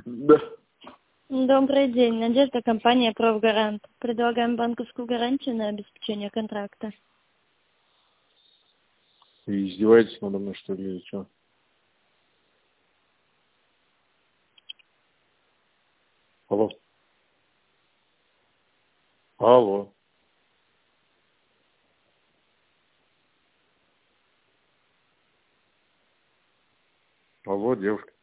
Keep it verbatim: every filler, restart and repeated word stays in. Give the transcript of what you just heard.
Да. Добрый день. Надежда, компания «Профгарант». Предлагаем банковскую гарантию на обеспечение контракта. Вы издеваетесь надо мной, что ли, или что? Алло. Алло. Алло, девушка.